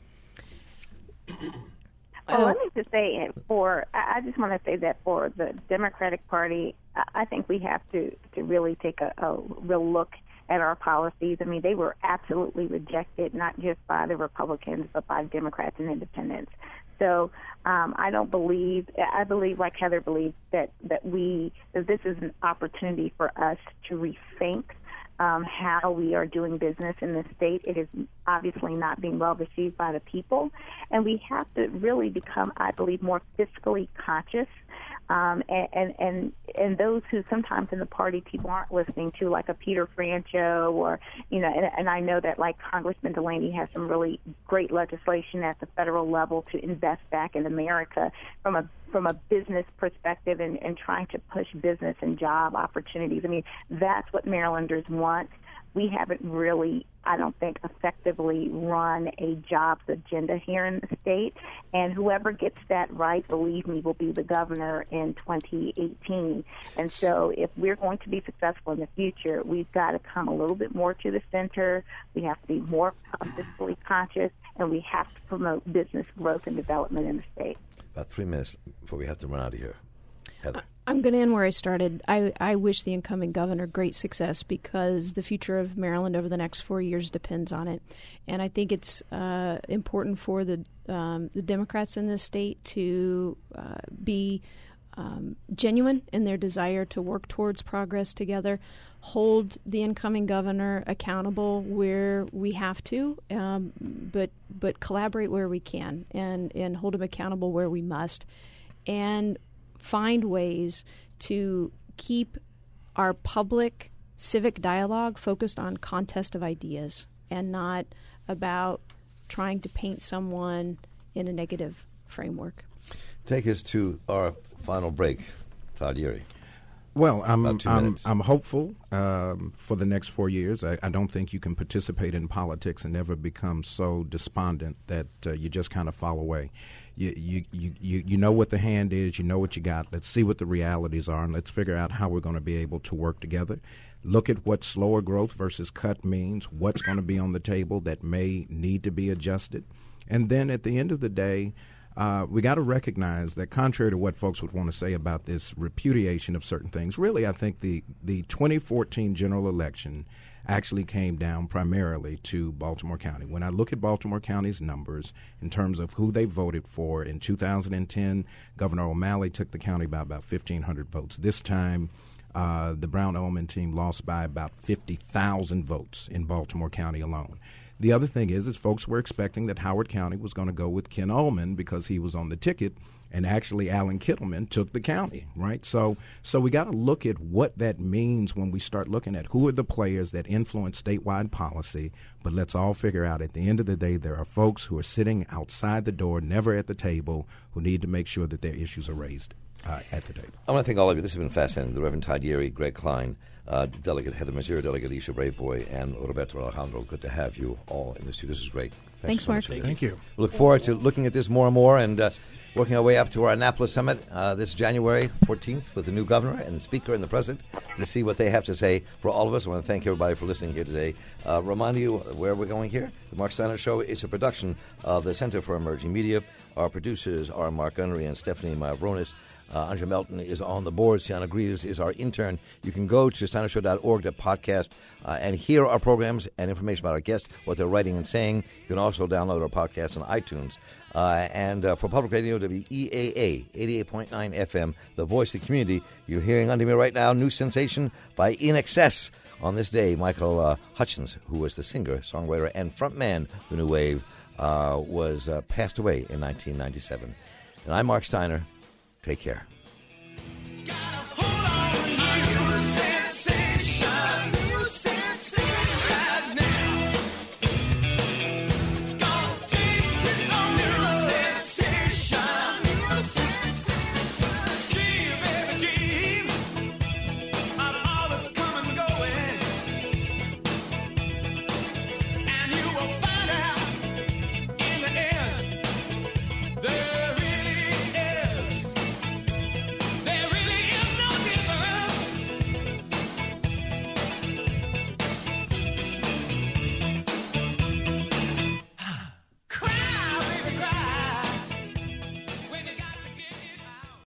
Well, let me just say, for I just want to say that for the Democratic Party, I think we have to, to really take a, a real look at our policies. I mean, they were absolutely rejected, not just by the Republicans, but by Democrats and independents. So um, I don't believe, I believe like Heather believes that, that we, that this is an opportunity for us to rethink um, how we are doing business in this state. It is obviously not being well received by the people. And we have to really become, I believe, more fiscally conscious. Um, and, and, and, and those who sometimes in the party people aren't listening to, like a Peter Franchot or, you know, and, and I know that like Congressman Delaney has some really great legislation at the federal level to invest back in America from a from a business perspective and, and trying to push business and job opportunities. I mean, that's what Marylanders want. We haven't really, I don't think, effectively run a jobs agenda here in the state. And whoever gets that right, believe me, will be the governor in twenty eighteen. And so if we're going to be successful in the future, we've got to come a little bit more to the center. We have to be more fiscally conscious, and we have to promote business growth and development in the state. About three minutes before we have to run out of here. Heather. I'm going to end where I started. I, I wish the incoming governor great success because the future of Maryland over the next four years depends on it. And I think it's uh, important for the, um, the Democrats in this state to uh, be um, genuine in their desire to work towards progress together, hold the incoming governor accountable where we have to, um, but but collaborate where we can, and, and hold him accountable where we must. And find ways to keep our public civic dialogue focused on contest of ideas and not about trying to paint someone in a negative framework. Take us to our final break, Todd Yeary. Well, I'm About two I'm, minutes. I'm hopeful um, for the next four years. I, I don't think you can participate in politics and never become so despondent that uh, you just kind of fall away. You, you you you you know what the hand is. You know what you got. Let's see what the realities are, and let's figure out how we're going to be able to work together. Look at what slower growth versus cut means. What's going to be on the table that may need to be adjusted, and then at the end of the day. Uh, we got to recognize that contrary to what folks would want to say about this repudiation of certain things, really I think the, the twenty fourteen general election actually came down primarily to Baltimore County. When I look at Baltimore County's numbers in terms of who they voted for, in two thousand ten, Governor O'Malley took the county by about fifteen hundred votes. This time, uh, the Brown-Ullman team lost by about fifty thousand votes in Baltimore County alone. The other thing is, is folks were expecting that Howard County was going to go with Ken Ullman because he was on the ticket, and actually Alan Kittleman took the county, right? So so we got to look at what that means when we start looking at who are the players that influence statewide policy, but let's all figure out at the end of the day there are folks who are sitting outside the door, never at the table, who need to make sure that their issues are raised uh, at the table. I want to thank all of you. This has been fascinating. The Reverend Todd Yeary, Greg Klein, uh, Delegate Heather Mazier, Delegate Isha Braveboy, and Roberto Alejandro. Good to have you all in this studio. This is great. Thanks, so Mark. much for this. Thank you. We look forward to looking at this more and more and uh, working our way up to our Annapolis Summit uh, this January fourteenth with the new governor and the speaker and the president to see what they have to say for all of us. I want to thank everybody for listening here today. Uh, remind you where we're going here. The Mark Steiner Show is a production of the Center for Emerging Media. Our producers are Mark Gunnery and Stephanie Mavronis. Uh, Andrea Melton is on the board. Sienna Greaves is our intern. You can go to steiner show dot org to podcast uh, and hear our programs and information about our guests, what they're writing and saying. You can also download our podcast on iTunes. Uh, and uh, for Public Radio, W E A A, eighty-eight point nine F M, the voice of the community. You're hearing under me right now, New Sensation by In Excess. On this day, Michael uh, Hutchins, who was the singer, songwriter, and frontman of the New Wave, uh, was uh, passed away in nineteen ninety-seven. And I'm Mark Steiner. Take care.